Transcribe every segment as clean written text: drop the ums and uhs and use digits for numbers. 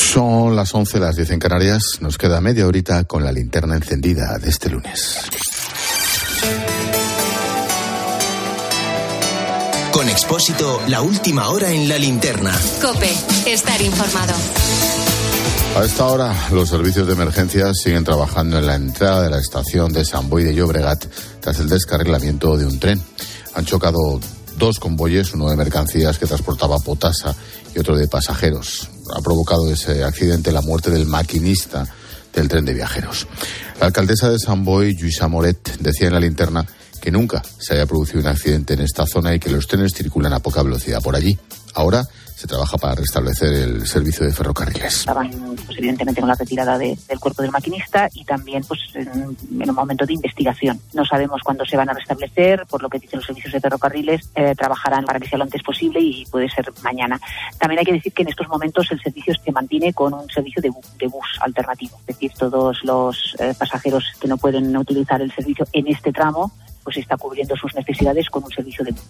Son las 11, las 10 en Canarias. Nos queda media horita con la linterna encendida de este lunes. Con Expósito, la última hora en la linterna. COPE, estar informado. A esta hora, los servicios de emergencia siguen trabajando en la entrada de la estación de Sant Boi de Llobregat tras el descarrilamiento de un tren. Han chocado dos convoyes, uno de mercancías que transportaba potasa y otro de pasajeros. Ha provocado ese accidente la muerte del maquinista del tren de viajeros. La alcaldesa de Sant Boi, Lluïsa Moret, decía en la linterna que nunca se haya producido un accidente en esta zona y que los trenes circulan a poca velocidad por allí. Ahora se trabaja para restablecer el servicio de ferrocarriles. Estaban, pues, evidentemente, con la retirada del cuerpo del maquinista y también, pues, en un momento de investigación. No sabemos cuándo se van a restablecer, por lo que dicen los servicios de ferrocarriles, trabajarán para que sea lo antes posible y puede ser mañana. También hay que decir que en estos momentos el servicio se mantiene con un servicio de bus alternativo. Es decir, todos los pasajeros que no pueden utilizar el servicio en este tramo, pues está cubriendo sus necesidades con un servicio de bus.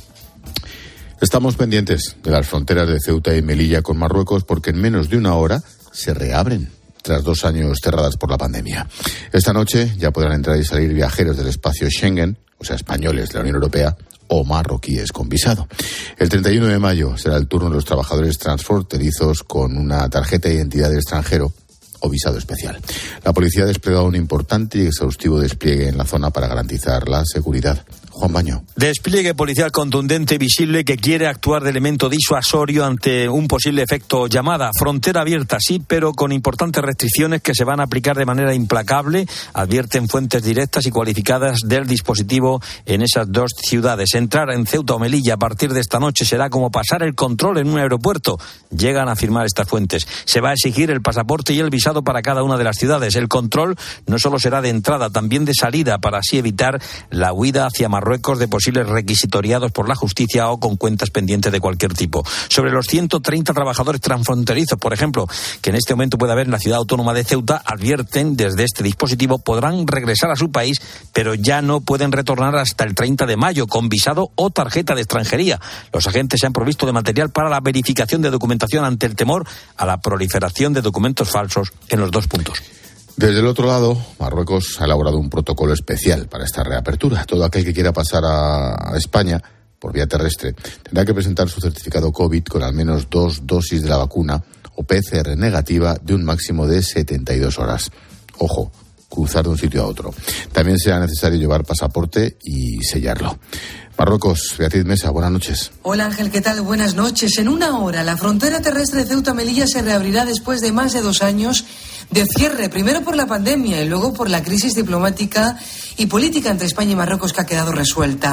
Estamos pendientes de las fronteras de Ceuta y Melilla con Marruecos porque en menos de una hora se reabren tras 2 años cerradas por la pandemia. Esta noche ya podrán entrar y salir viajeros del espacio Schengen, o sea, españoles de la Unión Europea o marroquíes con visado. El 31 de mayo será el turno de los trabajadores transfronterizos con una tarjeta de identidad de extranjero o visado especial. La policía ha desplegado un importante y exhaustivo despliegue en la zona para garantizar la seguridad. Juan Baño. Despliegue policial contundente y visible que quiere actuar de elemento disuasorio ante un posible efecto llamada. Frontera abierta, sí, pero con importantes restricciones que se van a aplicar de manera implacable, advierten fuentes directas y cualificadas del dispositivo en esas 2 ciudades. Entrar en Ceuta o Melilla a partir de esta noche será como pasar el control en un aeropuerto. Llegan a afirmar estas fuentes. Se va a exigir el pasaporte y el visado para cada una de las ciudades. El control no solo será de entrada, también de salida, para así evitar la huida hacia Marruecos de posibles requisitoriados por la justicia o con cuentas pendientes de cualquier tipo. Sobre los 130 trabajadores transfronterizos, por ejemplo, que en este momento puede haber en la ciudad autónoma de Ceuta, advierten desde este dispositivo podrán regresar a su país, pero ya no pueden retornar hasta el 30 de mayo con visado o tarjeta de extranjería. Los agentes se han provisto de material para la verificación de documentación ante el temor a la proliferación de documentos falsos en los 2 puntos. Desde el otro lado, Marruecos ha elaborado un protocolo especial para esta reapertura. Todo aquel que quiera pasar a España por vía terrestre tendrá que presentar su certificado COVID con al menos 2 dosis de la vacuna o PCR negativa de un máximo de 72 horas. Ojo, cruzar de un sitio a otro. También será necesario llevar pasaporte y sellarlo. Marruecos, Beatriz Mesa, buenas noches. Hola Ángel, ¿qué tal? Buenas noches. En una hora, la frontera terrestre de Ceuta-Melilla se reabrirá después de más de 2 años de cierre, primero por la pandemia y luego por la crisis diplomática y política entre España y Marruecos que ha quedado resuelta.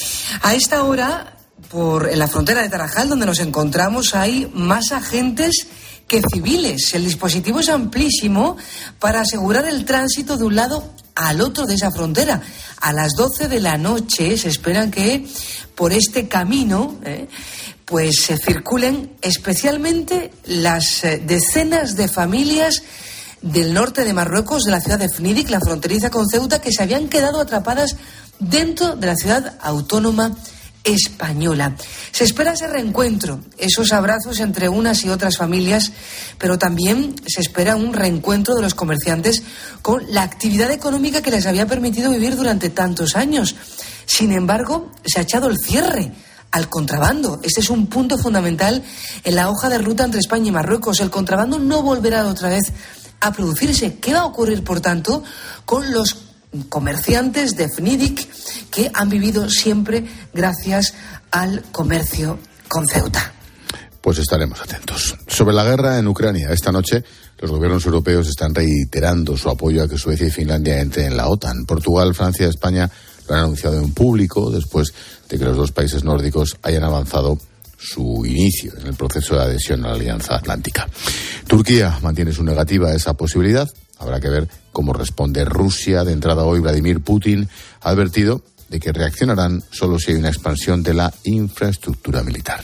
A esta hora, en la frontera de Tarajal, donde nos encontramos, hay más agentes que civiles. El dispositivo es amplísimo para asegurar el tránsito de un lado al otro de esa frontera. A las 12 de la noche se esperan que por este camino pues se circulen especialmente las decenas de familias del norte de Marruecos, de la ciudad de Fnidiq, la fronteriza con Ceuta, que se habían quedado atrapadas dentro de la ciudad autónoma española. Se espera ese reencuentro, esos abrazos entre unas y otras familias, pero también se espera un reencuentro de los comerciantes con la actividad económica que les había permitido vivir durante tantos años. Sin embargo, se ha echado el cierre al contrabando. Este es un punto fundamental en la hoja de ruta entre España y Marruecos. El contrabando no volverá otra vez a producirse. ¿Qué va a ocurrir, por tanto, con los comerciantes de Fnidiq que han vivido siempre gracias al comercio con Ceuta? Pues estaremos atentos. Sobre la guerra en Ucrania, esta noche los gobiernos europeos están reiterando su apoyo a que Suecia y Finlandia entren en la OTAN. Portugal, Francia y España lo han anunciado en público después de que los 2 países nórdicos hayan avanzado su inicio en el proceso de adhesión a la Alianza Atlántica. Turquía mantiene su negativa a esa posibilidad. Habrá que ver cómo responde Rusia. De entrada hoy, Vladimir Putin ha advertido de que reaccionarán solo si hay una expansión de la infraestructura militar.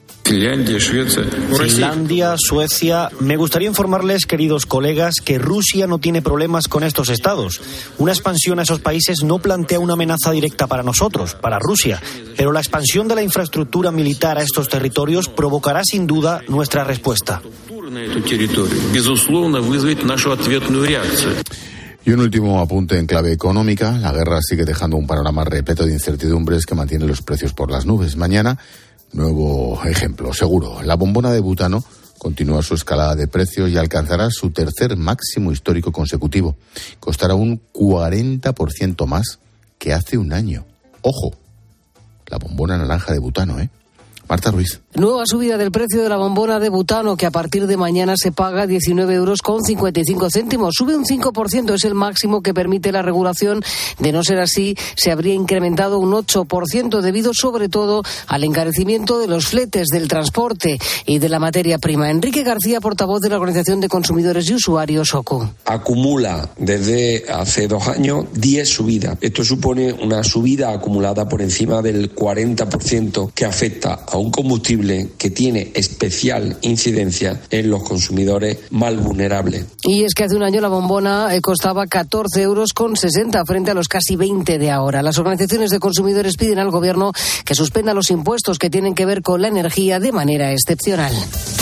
Finlandia, Suecia. Me gustaría informarles, queridos colegas, que Rusia no tiene problemas con estos estados. Una expansión a esos países no plantea una amenaza directa para nosotros, para Rusia, pero la expansión de la infraestructura militar a estos territorios provocará sin duda nuestra respuesta. Y un último apunte en clave económica. La guerra sigue dejando un panorama repleto de incertidumbres que mantiene los precios por las nubes. Mañana, nuevo ejemplo, seguro. La bombona de butano continúa su escalada de precios y alcanzará su tercer máximo histórico consecutivo. Costará un 40% más que hace un año. ¡Ojo! La bombona naranja de butano, Marta Ruiz. Nueva subida del precio de la bombona de butano, que a partir de mañana se paga 19,55 €. Sube un 5%, es el máximo que permite la regulación. De no ser así, se habría incrementado un 8%, debido sobre todo al encarecimiento de los fletes, del transporte y de la materia prima. Enrique García, portavoz de la Organización de Consumidores y Usuarios, OCU. Acumula desde hace 2 años 10 subidas. Esto supone una subida acumulada por encima del 40% que afecta a un combustible que tiene especial incidencia en los consumidores más vulnerables. Y es que hace un año la bombona costaba 14,60 € frente a los casi 20 de ahora. Las organizaciones de consumidores piden al Gobierno que suspenda los impuestos que tienen que ver con la energía de manera excepcional.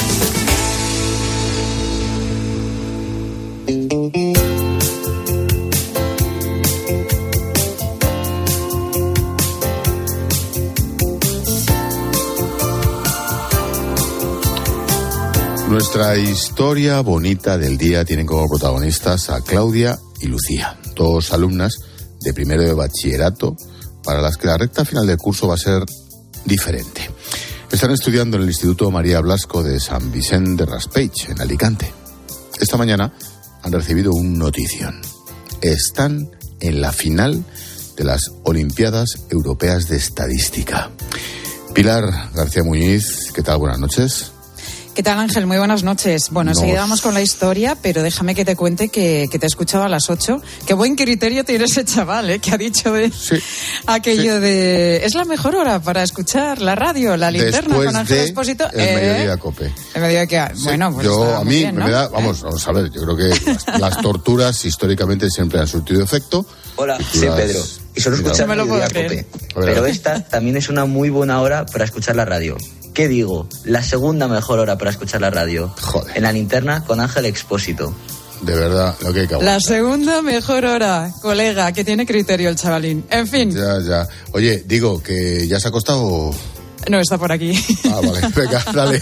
Nuestra historia bonita del día tiene como protagonistas a Claudia y Lucía, 2 alumnas de primero de bachillerato para las que la recta final del curso va a ser diferente. Están estudiando en el Instituto María Blasco de San Vicente de Raspeig, en Alicante. Esta mañana han recibido un notición. Están en la final de las Olimpiadas Europeas de Estadística. Pilar García Muñiz, ¿qué tal? Buenas noches. ¿Qué tal, Ángel? Muy buenas noches. Bueno, enseguida vamos con la historia, pero déjame que te cuente que te he escuchado a las 8. Qué buen criterio tiene ese chaval, que ha dicho aquello de... Es la mejor hora para escuchar la radio, la linterna con Ángel Expósito. El Mediodía Cope. El Mediodía que... Bueno, pues a mí bien, ¿no? me da... Vamos a ver, yo creo que las torturas históricamente siempre han surtido efecto. Hola, soy Pedro. Y solo escucho el Mediodía Cope. Pero esta también es una muy buena hora para escuchar la radio. ¿Qué digo? La segunda mejor hora para escuchar la radio. Joder. En la linterna con Ángel Expósito. De verdad, lo que hay que aguantar. La segunda mejor hora, colega, que tiene criterio el chavalín. En fin. Ya. Oye, digo, ¿que ya se ha acostado? No, está por aquí. Ah, vale, venga, dale.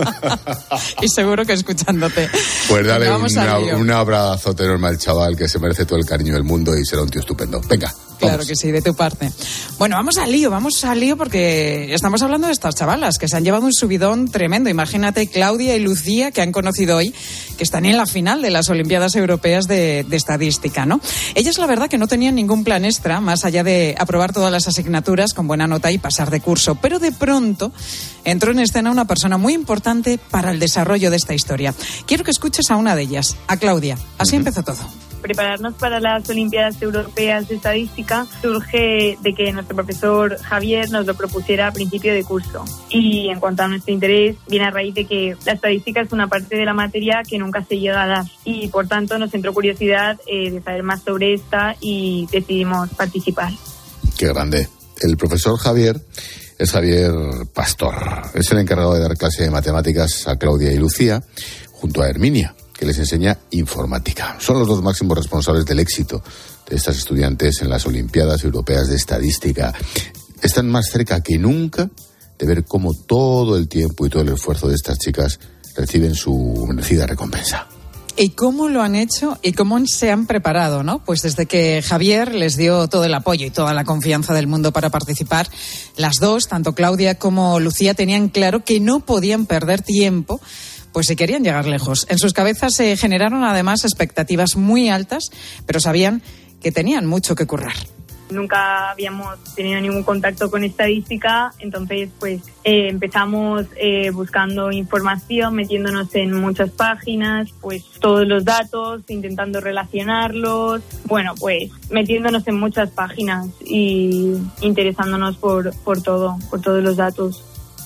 Y seguro que escuchándote. Pues dale un abrazote enorme al chaval, que se merece todo el cariño del mundo y será un tío estupendo. Venga. Claro que sí, de tu parte. Bueno, vamos al lío porque estamos hablando de estas chavalas que se han llevado un subidón tremendo. Imagínate Claudia y Lucía, que han conocido hoy, que están en la final de las Olimpiadas Europeas de Estadística, ¿no? Ellas, la verdad, que no tenían ningún plan extra, más allá de aprobar todas las asignaturas con buena nota y pasar de curso. Pero de pronto entró en escena una persona muy importante para el desarrollo de esta historia. Quiero que escuches a una de ellas, a Claudia. Así empezó todo. Prepararnos para las Olimpiadas Europeas de Estadística surge de que nuestro profesor Javier nos lo propusiera a principio de curso. Y en cuanto a nuestro interés, viene a raíz de que la estadística es una parte de la materia que nunca se llega a dar. Y por tanto nos entró curiosidad de saber más sobre esta y decidimos participar. Qué grande. El profesor Javier es Javier Pastor. Es el encargado de dar clase de matemáticas a Claudia y Lucía, junto a Herminia, que les enseña informática. Son los 2 máximos responsables del éxito de estas estudiantes en las Olimpiadas Europeas de Estadística. Están más cerca que nunca de ver cómo todo el tiempo y todo el esfuerzo de estas chicas reciben su merecida recompensa. ¿Y cómo lo han hecho y cómo se han preparado, no? Pues desde que Javier les dio todo el apoyo y toda la confianza del mundo para participar, las dos, tanto Claudia como Lucía, tenían claro que no podían perder tiempo, pues si querían llegar lejos. En sus cabezas se generaron además expectativas muy altas, pero sabían que tenían mucho que currar. Nunca habíamos tenido ningún contacto con estadística, entonces pues empezamos buscando información, metiéndonos en muchas páginas, pues todos los datos, intentando relacionarlos, bueno, pues metiéndonos en muchas páginas y interesándonos por todos los datos.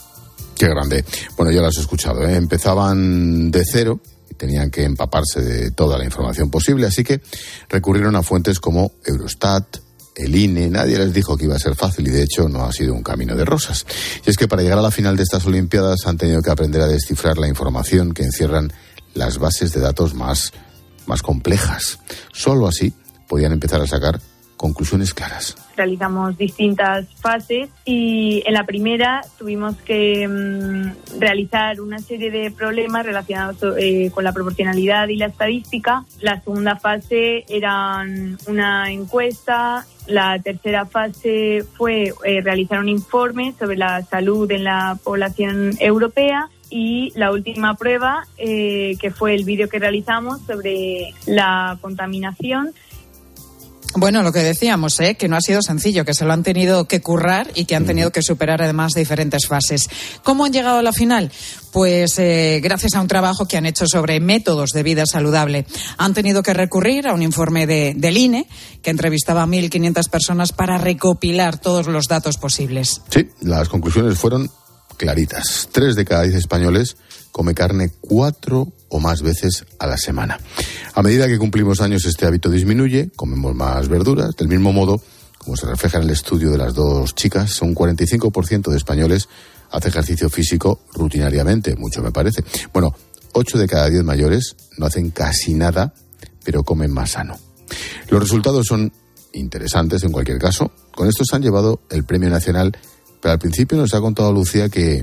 Qué grande. Bueno, ya lo has escuchado, ¿eh? Empezaban de cero y tenían que empaparse de toda la información posible, así que recurrieron a fuentes como Eurostat, el INE. Nadie les dijo que iba a ser fácil y de hecho no ha sido un camino de rosas. Y es que para llegar a la final de estas Olimpiadas han tenido que aprender a descifrar la información que encierran las bases de datos más complejas. Solo así podían empezar a sacar conclusiones claras. Realizamos distintas fases y en la primera tuvimos que realizar una serie de problemas relacionados con la proporcionalidad y la estadística. La segunda fase eran una encuesta. La tercera fase fue realizar un informe sobre la salud en la población europea. Y la última prueba, que fue el vídeo que realizamos sobre la contaminación. Bueno, lo que decíamos, que no ha sido sencillo, que se lo han tenido que currar y que han tenido que superar además diferentes fases. ¿Cómo han llegado a la final? Pues gracias a un trabajo que han hecho sobre métodos de vida saludable. Han tenido que recurrir a un informe del INE que entrevistaba a 1.500 personas para recopilar todos los datos posibles. Sí, las conclusiones fueron claritas. 3 de cada 10 españoles come carne 4 o más veces a la semana. A medida que cumplimos años, este hábito disminuye, comemos más verduras. Del mismo modo, como se refleja en el estudio de las 2 chicas, un 45% de españoles hace ejercicio físico rutinariamente, mucho me parece. Bueno, 8 de cada 10 mayores no hacen casi nada, pero comen más sano. Los resultados son interesantes en cualquier caso. Con esto se han llevado el Premio Nacional, pero al principio nos ha contado Lucía que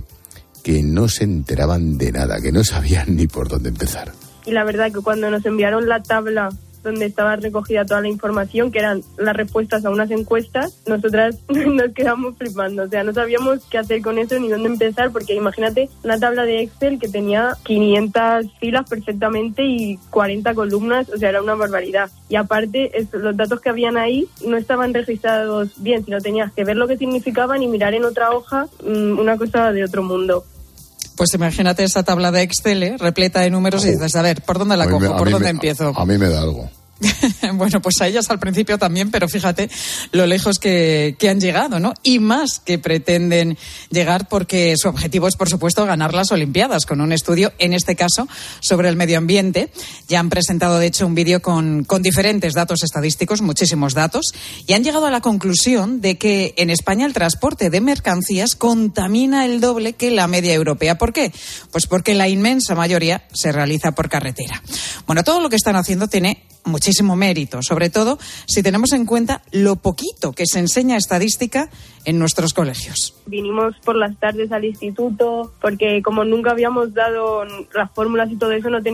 no se enteraban de nada, que no sabían ni por dónde empezar. Y la verdad que cuando nos enviaron la tabla donde estaba recogida toda la información, que eran las respuestas a unas encuestas, nosotras nos quedamos flipando. O sea, no sabíamos qué hacer con eso ni dónde empezar, porque imagínate una tabla de Excel que tenía 500 filas perfectamente y 40 columnas, o sea, era una barbaridad. Y aparte, los datos que habían ahí no estaban registrados bien, sino tenías que ver lo que significaban y mirar en otra hoja una cosa de otro mundo. Pues imagínate esa tabla de Excel, repleta de números, y dices, a ver, ¿por dónde la cojo? ¿Por dónde empiezo? A mí me da algo. Bueno, pues a ellas al principio también, pero fíjate lo lejos que han llegado, ¿no? Y más que pretenden llegar, porque su objetivo es, por supuesto, ganar las Olimpiadas, con un estudio, en este caso, sobre el medio ambiente. Ya han presentado, de hecho, un vídeo con diferentes datos estadísticos, muchísimos datos, y han llegado a la conclusión de que en España el transporte de mercancías contamina el doble que la media europea. ¿Por qué? Pues porque la inmensa mayoría se realiza por carretera. Bueno, todo lo que están haciendo tiene muchísimo mérito, sobre todo si tenemos en cuenta lo poquito que se enseña estadística en nuestros colegios. Vinimos por las tardes al instituto porque como nunca habíamos dado las fórmulas y todo eso no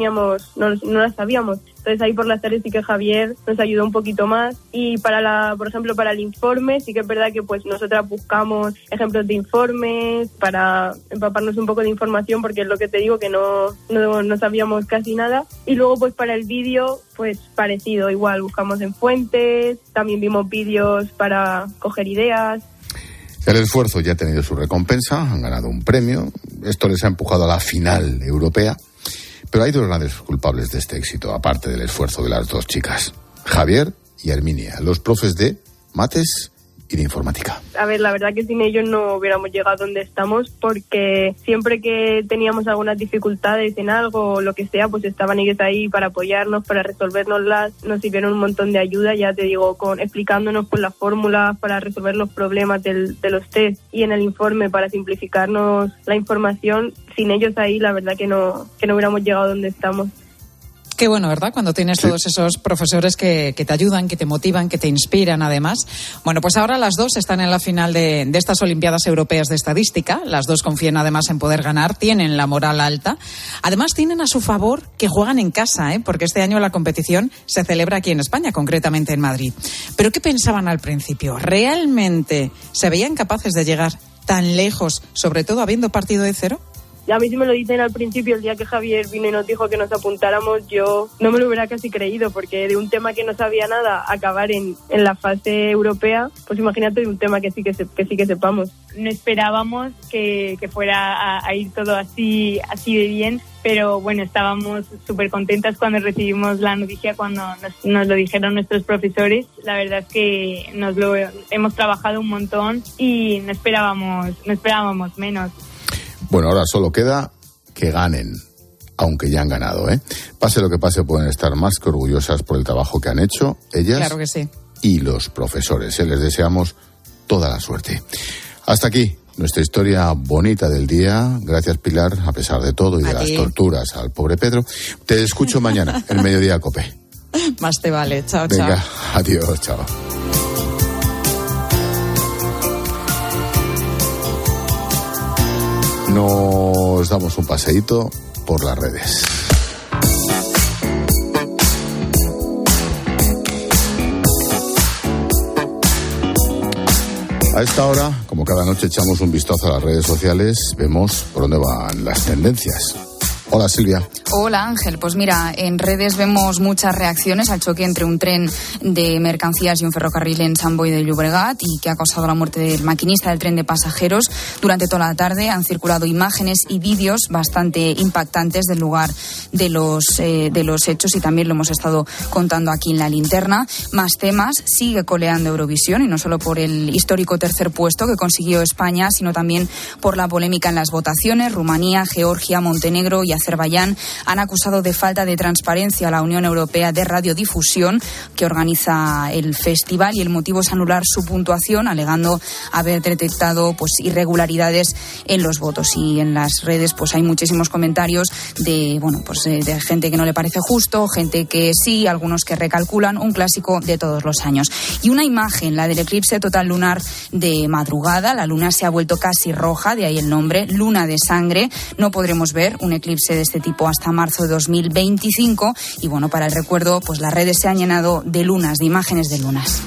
las sabíamos. Entonces ahí por las tardes sí que Javier nos ayudó un poquito más y por ejemplo para el informe sí que es verdad que pues nosotras buscamos ejemplos de informes para empaparnos un poco de información, porque es lo que te digo, que no sabíamos casi nada. Y luego pues para el vídeo pues parecido, igual buscamos en fuentes, también vimos vídeos para coger ideas. El esfuerzo ya ha tenido su recompensa, han ganado un premio, esto les ha empujado a la final europea, pero hay 2 grandes culpables de este éxito, aparte del esfuerzo de las 2 chicas, Javier y Herminia, los profes de mates y de informática. A ver, la verdad que sin ellos no hubiéramos llegado donde estamos, porque siempre que teníamos algunas dificultades en algo o lo que sea, pues estaban ellos ahí para apoyarnos, para resolvernoslas, nos sirvieron un montón de ayuda, ya te digo, explicándonos pues las fórmulas para resolver los problemas de los test y en el informe para simplificarnos la información. Sin ellos ahí, la verdad que no hubiéramos llegado donde estamos. Qué bueno, ¿verdad? Cuando tienes todos esos profesores que te ayudan, que te motivan, que te inspiran, además. Bueno, pues ahora las 2 están en la final de estas Olimpiadas Europeas de Estadística. Las 2 confían además en poder ganar, tienen la moral alta. Además, tienen a su favor que juegan en casa, porque este año la competición se celebra aquí en España, concretamente en Madrid. ¿Pero qué pensaban al principio? ¿Realmente se veían capaces de llegar tan lejos, sobre todo habiendo partido de cero? A mí sí me lo dicen al principio, el día que Javier vino y nos dijo que nos apuntáramos, yo no me lo hubiera casi creído, porque de un tema que no sabía nada, acabar en la fase europea, pues imagínate de un tema que sí que sepamos. No esperábamos que fuera a ir todo así de bien, pero bueno, estábamos súper contentas cuando recibimos la noticia, cuando nos lo dijeron nuestros profesores. La verdad es que hemos trabajado un montón y no esperábamos menos. Bueno, ahora solo queda que ganen, aunque ya han ganado, Pase lo que pase, pueden estar más que orgullosas por el trabajo que han hecho ellas. Claro que sí. Y los profesores. Les deseamos toda la suerte. Hasta aquí nuestra historia bonita del día. Gracias, Pilar, a pesar de todo y de las torturas al pobre Pedro. Te escucho mañana, en Mediodía COPE. Más te vale. Chao, Venga, chao. adiós, chao. Nos damos un paseíto por las redes. A esta hora, como cada noche echamos un vistazo a las redes sociales, vemos por dónde van las tendencias. Hola, Silvia. Hola, Ángel. Pues mira, en redes vemos muchas reacciones al choque entre un tren de mercancías y un ferrocarril en Sant Boi de Llobregat y que ha causado la muerte del maquinista del tren de pasajeros. Durante toda la tarde han circulado imágenes y vídeos bastante impactantes del lugar de los hechos y también lo hemos estado contando aquí en La Linterna. Más temas, sigue coleando Eurovisión y no solo por el histórico tercer puesto que consiguió España, sino también por la polémica en las votaciones. Rumanía, Georgia, Montenegro y Azerbaiyán han acusado de falta de transparencia a la Unión Europea de Radiodifusión, que organiza el festival, y el motivo es anular su puntuación, alegando haber detectado irregularidades en los votos. Y en las redes hay muchísimos comentarios de gente que no le parece justo, gente que sí, algunos que recalculan, un clásico de todos los años. Y una imagen, la del eclipse total lunar de madrugada. La luna se ha vuelto casi roja, de ahí el nombre, luna de sangre. No podremos ver un eclipse de este tipo hasta marzo de 2025 y para el recuerdo las redes se han llenado de lunas, de imágenes de lunas.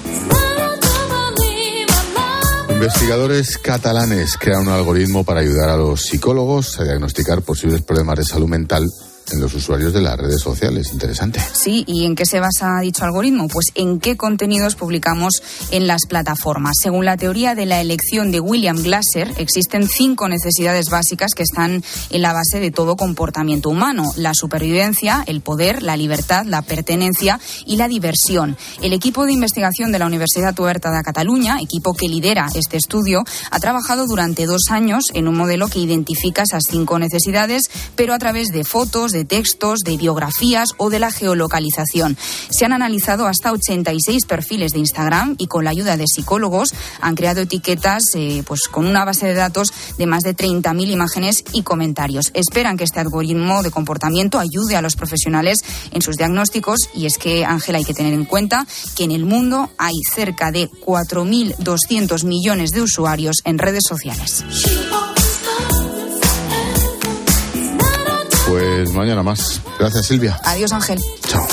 Investigadores catalanes crean un algoritmo para ayudar a los psicólogos a diagnosticar posibles problemas de salud mental en los usuarios de las redes sociales. Interesante. Sí, ¿y en qué se basa dicho algoritmo? Pues en qué contenidos publicamos en las plataformas. Según la teoría de la elección de William Glasser, existen 5 necesidades básicas que están en la base de todo comportamiento humano: la supervivencia, el poder, la libertad, la pertenencia y la diversión. El equipo de investigación de la Universitat Oberta de Cataluña, equipo que lidera este estudio, ha trabajado durante 2 años en un modelo que identifica esas 5 necesidades, pero a través de fotos, de textos, de biografías o de la geolocalización. Se han analizado hasta 86 perfiles de Instagram y con la ayuda de psicólogos han creado etiquetas con una base de datos de más de 30.000 imágenes y comentarios. Esperan que este algoritmo de comportamiento ayude a los profesionales en sus diagnósticos, y es que, Ángela, hay que tener en cuenta que en el mundo hay cerca de 4.200 millones de usuarios en redes sociales. Pues mañana más. Gracias, Silvia. Adiós, Ángel. Chao.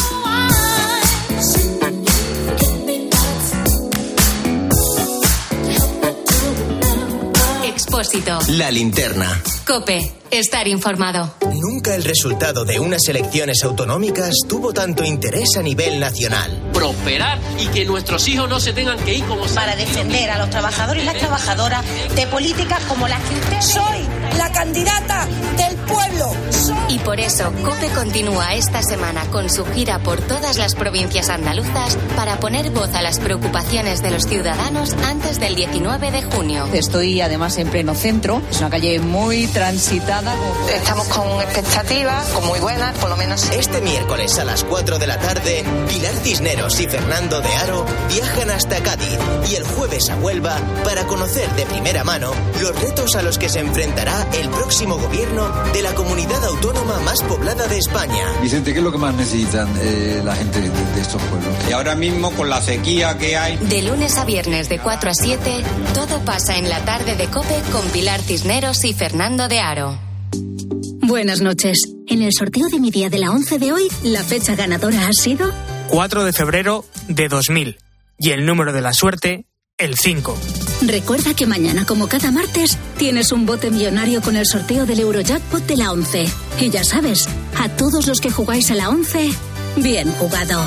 Expósito. La Linterna. COPE. Estar informado. Nunca el resultado de unas elecciones autonómicas tuvo tanto interés a nivel nacional. Prosperar y que nuestros hijos no se tengan que ir como para defender a los trabajadores y las trabajadoras de políticas como las que usted... Soy la candidata del pueblo. Y por eso COPE continúa esta semana con su gira por todas las provincias andaluzas para poner voz a las preocupaciones de los ciudadanos antes del 19 de junio. Estoy además en pleno centro, es una calle muy transitada. Estamos con expectativas, con muy buenas, por lo menos. Este miércoles a las 4 de la tarde, Pilar Cisneros y Fernando de Aro viajan hasta Cádiz y el jueves a Huelva para conocer de primera mano los retos a los que se enfrentará el próximo gobierno de la comunidad autónoma más poblada de España. Vicente, ¿qué es lo que más necesitan la gente de estos pueblos? Y ahora mismo con la sequía que hay... De lunes a viernes de 4 a 7, todo pasa en la tarde de COPE con Pilar Cisneros y Fernando de Aro. Buenas noches. En el sorteo de mi día de la 11 de hoy, la fecha ganadora ha sido 4 de febrero de 2000. Y el número de la suerte, el 5. Recuerda que mañana, como cada martes, tienes un bote millonario con el sorteo del Eurojackpot de la 11. Y ya sabes, a todos los que jugáis a la 11, bien jugado.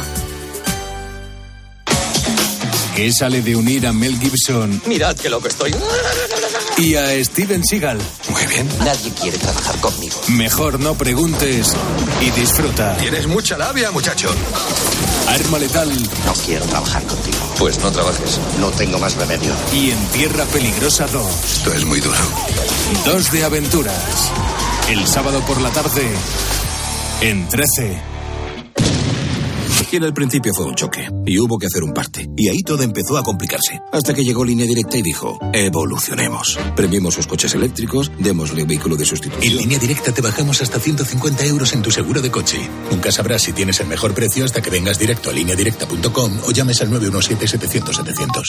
¿Qué sale de unir a Mel Gibson? Mirad qué loco estoy. Y a Steven Seagal. Muy bien. Nadie quiere trabajar conmigo. Mejor no preguntes y disfruta. Tienes mucha labia, muchacho. Arma letal. No quiero trabajar contigo. Pues no trabajes. No tengo más remedio. Y en Tierra Peligrosa 2. Esto es muy duro. 2 de aventuras. El sábado por la tarde, en 13. Y en el principio fue un choque, y hubo que hacer un parte. Y ahí todo empezó a complicarse. Hasta que llegó Línea Directa y dijo, evolucionemos. Premiemos sus coches eléctricos, démosle un vehículo de sustitución. En Línea Directa te bajamos hasta 150 euros en tu seguro de coche. Nunca sabrás si tienes el mejor precio hasta que vengas directo a lineadirecta.com o llames al 917-700-700.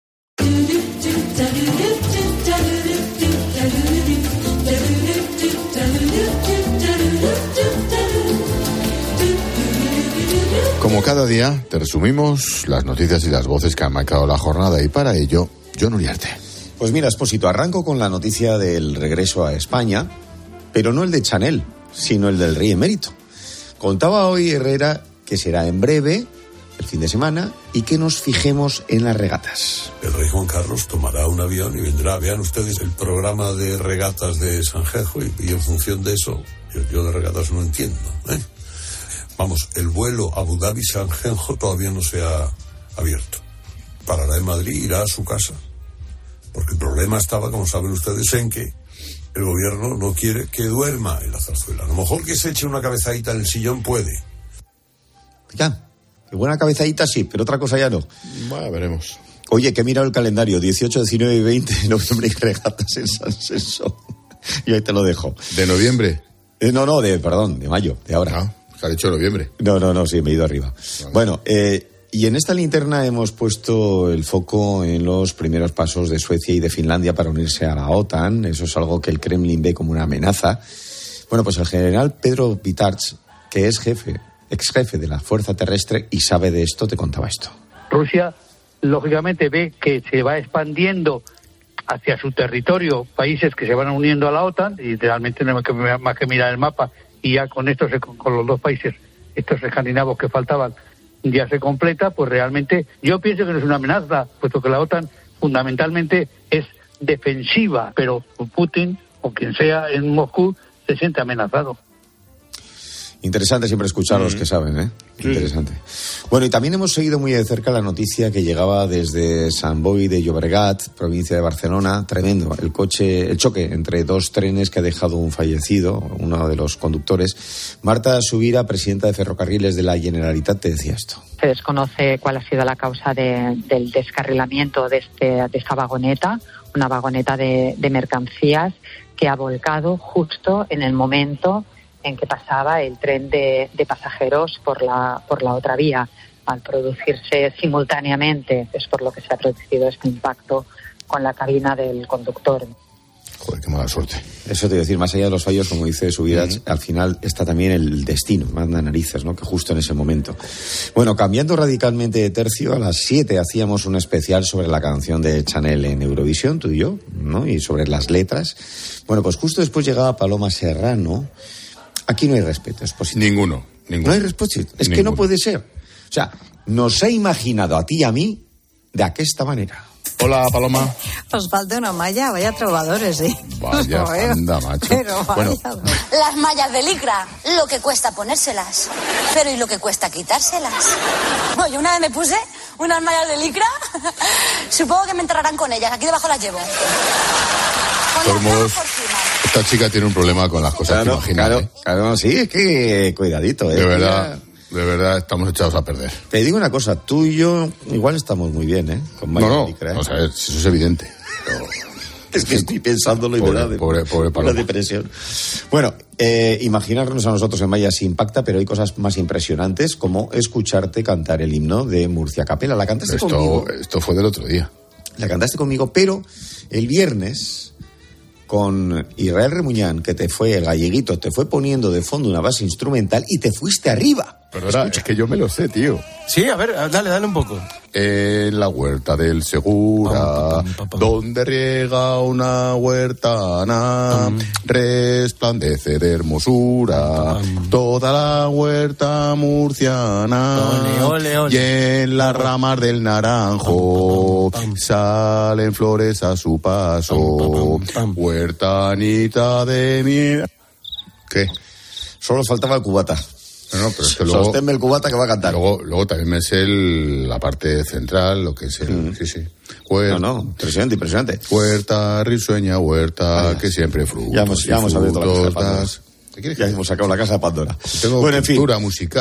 Como cada día, te resumimos las noticias y las voces que han marcado la jornada, y para ello, Jon Uriarte. Pues mira, Expósito, arranco con la noticia del regreso a España, pero no el de Chanel, sino el del rey emérito. Contaba hoy Herrera que será en breve, el fin de semana, y que nos fijemos en las regatas. El rey Juan Carlos tomará un avión y vendrá. Vean ustedes el programa de regatas de Sanjurjo y en función de eso, yo de regatas no entiendo, ¿eh? Vamos, el vuelo Abu Dhabi-Sanjurjo todavía no se ha abierto. Parará en Madrid, irá a su casa. Porque el problema estaba, como saben ustedes, en que el gobierno no quiere que duerma en la zarzuela. A lo mejor que se eche una cabezadita en el sillón puede. Ya, qué buena cabezadita sí, pero otra cosa ya no. Bueno, veremos. Oye, que he mirado el calendario, 18, 19 y 20 de noviembre hay regatas en San Senso. Y ahí te lo dejo. ¿De noviembre? No, de mayo, de ahora. Se ha dicho noviembre. No, sí, me he ido arriba. Vale. Bueno, y en esta linterna hemos puesto el foco en los primeros pasos de Suecia y de Finlandia para unirse a la OTAN. Eso es algo que el Kremlin ve como una amenaza. Bueno, pues el general Pedro Pitarch, que es ex jefe de la Fuerza Terrestre y sabe de esto, te contaba esto. Rusia, lógicamente, ve que se va expandiendo hacia su territorio países que se van uniendo a la OTAN, y realmente no hay más que mirar el mapa, y ya con los dos países, estos escandinavos que faltaban, ya se completa. Pues realmente yo pienso que no es una amenaza, puesto que la OTAN fundamentalmente es defensiva, pero Putin o quien sea en Moscú se siente amenazado. Interesante siempre escuchar a los que saben, ¿eh? Sí. Interesante. Bueno, y también hemos seguido muy de cerca la noticia que llegaba desde Sant Boi de Llobregat, provincia de Barcelona. Tremendo. El choque entre dos trenes que ha dejado un fallecido, uno de los conductores. Marta Subira, presidenta de Ferrocarriles de la Generalitat, te decía esto. Se desconoce cuál ha sido la causa del descarrilamiento de esta vagoneta, una vagoneta de mercancías que ha volcado justo en el momento en que pasaba el tren de pasajeros por la otra vía. Al producirse simultáneamente, es por lo que se ha producido este impacto con la cabina del conductor. Joder, qué mala suerte. Eso te iba a decir, más allá de los fallos, como dice Subirats, al final está también el destino, manda narices, ¿no? Que justo en ese momento. Bueno, cambiando radicalmente de tercio, a las 7 hacíamos un especial sobre la canción de Chanel en Eurovisión, tú y yo, ¿no? Y sobre las letras. Bueno, pues justo después llegaba Paloma Serrano. Aquí no hay respeto, Expósito. Ninguno. No hay respeto. Es que no puede ser. O sea, nos ha imaginado a ti y a mí de aquesta manera. Hola, Paloma. Os falta una malla, vaya trovadores, ¿eh? Vaya, anda, macho. Pero bueno. Las mallas de licra, lo que cuesta ponérselas. Pero ¿y lo que cuesta quitárselas? No, yo una vez me puse unas mallas de licra, supongo que me entrarán con ellas, aquí debajo las llevo. Esta chica tiene un problema con las cosas que imagina. Claro, sí, es que cuidadito, ¿eh? De verdad estamos echados a perder. Te digo una cosa, tú y yo igual estamos muy bien, ¿eh? Con no, o sea, eso es evidente. Pero... es que estoy pensándolo y me da pobre Paloma. Depresión. Bueno, imaginarnos a nosotros en mallas impacta, pero hay cosas más impresionantes, como escucharte cantar el himno de Murcia Capella. La cantaste conmigo. Esto fue del otro día. La cantaste conmigo, pero el viernes, con Israel Remuñán, que el galleguito, te fue poniendo de fondo una base instrumental y te fuiste arriba. Pero es que yo me lo sé, tío. Sí, a ver, dale un poco. En la huerta del Segura, donde riega una huertana, resplandece de hermosura toda la huerta murciana. Ole. Y en las ramas del naranjo salen flores a su paso. Huertanita de mi... ¿Qué? Solo faltaba el cubata. No, pero es que luego... Sosténme el cubata que va a cantar. Luego también me sé la parte central, lo que es el... Sí. Huerta, impresionante. Huerta, risueña, huerta, que siempre frutos. Ya hemos abierto la caja de Pandora. Ya hemos sacado la caja de Pandora. Tengo cultura musical.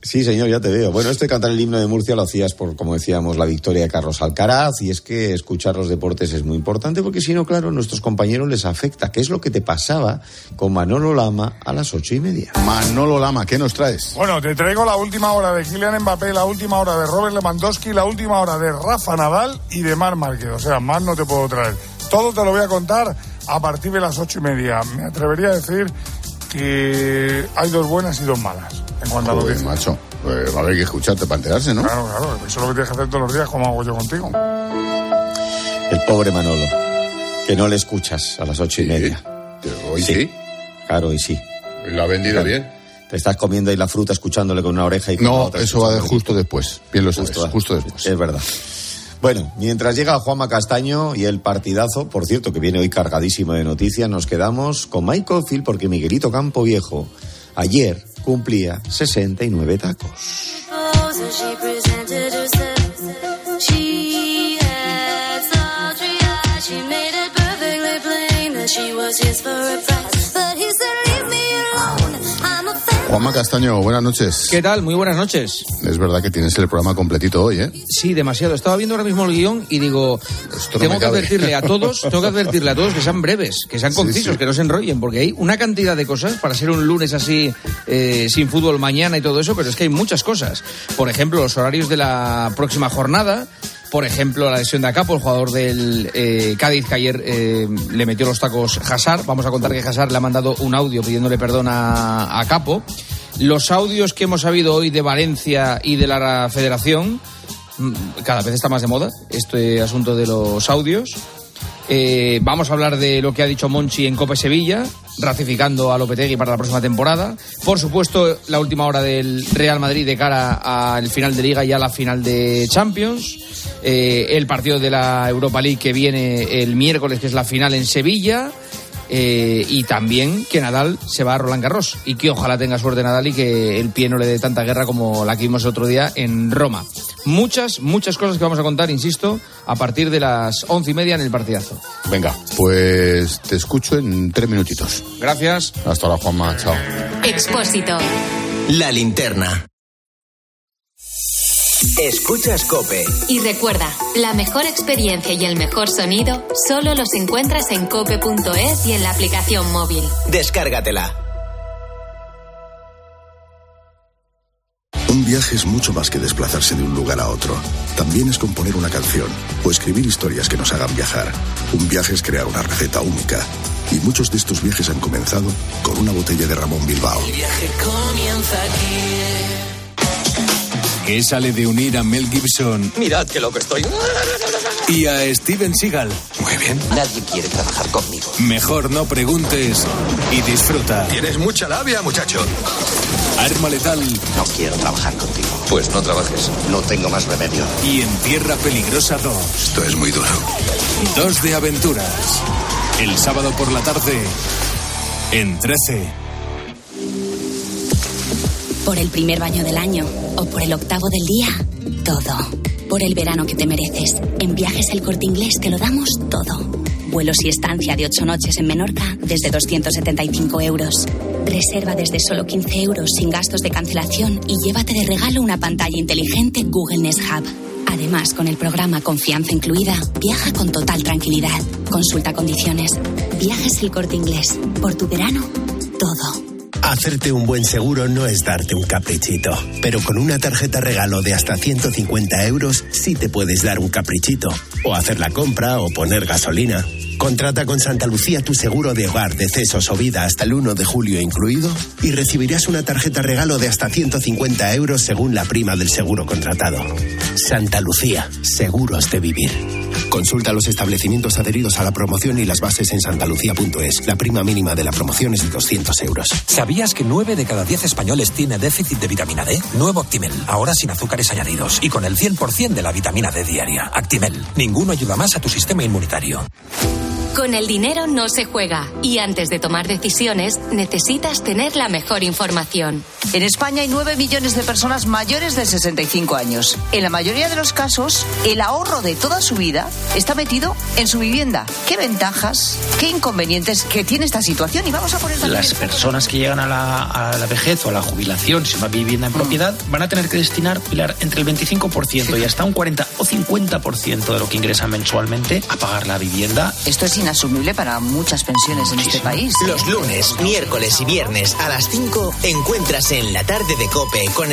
Sí, señor, ya te veo. Bueno, esto de cantar el himno de Murcia lo hacías por, como decíamos, la victoria de Carlos Alcaraz, y es que escuchar los deportes es muy importante porque si no, claro, a nuestros compañeros les afecta. ¿Qué es lo que te pasaba con Manolo Lama a las 8:30? Manolo Lama, ¿qué nos traes? Bueno, te traigo la última hora de Kylian Mbappé, la última hora de Robert Lewandowski, la última hora de Rafa Nadal y de Marc Márquez. O sea, más no te puedo traer. Todo te lo voy a contar a partir de las 8:30. Me atrevería a decir que hay 2 buenas y 2 malas. En cuanto a lo que macho, va a haber que escucharte para enterarse, ¿no? Claro, eso es lo que tienes que hacer todos los días, como hago yo contigo. El pobre Manolo, que no le escuchas a las 8:30. Hoy sí. Claro, hoy sí. Lo ha vendido bien. Te estás comiendo ahí la fruta escuchándole con una oreja y con no, otra. No, eso va justo después. Bien lo sabes, justo después. Es verdad. Bueno, mientras llega Juanma Castaño y el partidazo, por cierto, que viene hoy cargadísimo de noticias, nos quedamos con Michael Field porque Miguelito Campoviejo ayer cumplía 69 tacos. Juanma Castaño, buenas noches. ¿Qué tal? Muy buenas noches. Es verdad que tienes el programa completito hoy, ¿eh? Sí, demasiado. Estaba viendo ahora mismo el guión y digo, tengo que advertirle a todos que sean breves, que sean concisos, que no se enrollen, porque hay una cantidad de cosas para ser un lunes así, sin fútbol mañana y todo eso, pero es que hay muchas cosas. Por ejemplo, los horarios de la próxima jornada. Por ejemplo, la lesión de Acapo, el jugador del Cádiz, que ayer le metió los tacos Hazard. Vamos a contar que Hazard le ha mandado un audio pidiéndole perdón a Acapo. Los audios que hemos sabido hoy de Valencia y de la Federación, cada vez está más de moda este asunto de los audios. Vamos a hablar de lo que ha dicho Monchi en Cope Sevilla, ratificando a Lopetegui para la próxima temporada. Por supuesto, la última hora del Real Madrid de cara al final de Liga y a la final de Champions. El partido de la Europa League que viene el miércoles, que es la final en Sevilla. Y también que Nadal se va a Roland Garros y que ojalá tenga suerte Nadal y que el pie no le dé tanta guerra como la que vimos el otro día en Roma. Muchas cosas que vamos a contar, insisto, a partir de las 11:30 en el partidazo. Venga, pues te escucho en 3 minutitos. Gracias. Hasta ahora, Juanma. Chao. Expósito. La linterna. Escuchas COPE. Y recuerda, la mejor experiencia y el mejor sonido solo los encuentras en cope.es y en la aplicación móvil. Descárgatela. Un viaje es mucho más que desplazarse de un lugar a otro. También es componer una canción o escribir historias que nos hagan viajar. Un viaje es crear una receta única. Y muchos de estos viajes han comenzado con una botella de Ramón Bilbao. El viaje comienza aquí. ¿Qué sale de unir a Mel Gibson? Mirad qué loco estoy. Y a Steven Seagal. Muy bien. Nadie quiere trabajar conmigo. Mejor no preguntes y disfruta. Tienes mucha labia, muchacho. Arma letal. No quiero trabajar contigo. Pues no trabajes. No tengo más remedio. Y en Tierra Peligrosa 2. Esto es muy duro. 2 de aventuras. El sábado por la tarde en 13. Por el primer baño del año o por el 8º del día, todo. Por el verano que te mereces. En Viajes El Corte Inglés te lo damos todo. Vuelos y estancia de 8 noches en Menorca desde 275 euros. Reserva desde solo 15 euros sin gastos de cancelación y llévate de regalo una pantalla inteligente Google Nest Hub. Además, con el programa Confianza Incluida, viaja con total tranquilidad. Consulta condiciones. Viajes El Corte Inglés. Por tu verano, todo. Hacerte un buen seguro no es darte un caprichito, pero con una tarjeta regalo de hasta 150 euros sí te puedes dar un caprichito, o hacer la compra o poner gasolina. Contrata con Santa Lucía tu seguro de hogar, decesos o vida hasta el 1 de julio incluido y recibirás una tarjeta regalo de hasta 150 euros según la prima del seguro contratado. Santa Lucía, seguros de vivir. Consulta los establecimientos adheridos a la promoción y las bases en santalucía.es. La prima mínima de la promoción es de 200 euros. ¿Sabías que 9 de cada 10 españoles tiene déficit de vitamina D? Nuevo Actimel, ahora sin azúcares añadidos y con el 100% de la vitamina D diaria. Actimel, ninguno ayuda más a tu sistema inmunitario. Con el dinero no se juega y antes de tomar decisiones necesitas tener la mejor información. En España hay 9 millones de personas mayores de 65 años. En la mayoría de los casos, el ahorro de toda su vida está metido en su vivienda. ¿Qué ventajas, qué inconvenientes que tiene esta situación? Y vamos a poner también... Las personas que llegan a la vejez o a la jubilación, si una vivienda en propiedad, van a tener que destinar, Pilar, entre el 25% y hasta un 40 o 50% de lo que ingresan mensualmente a pagar la vivienda. Esto es inasumible para muchas pensiones en este país. Los lunes, miércoles y viernes a las 5 encuentras en La Tarde de COPE con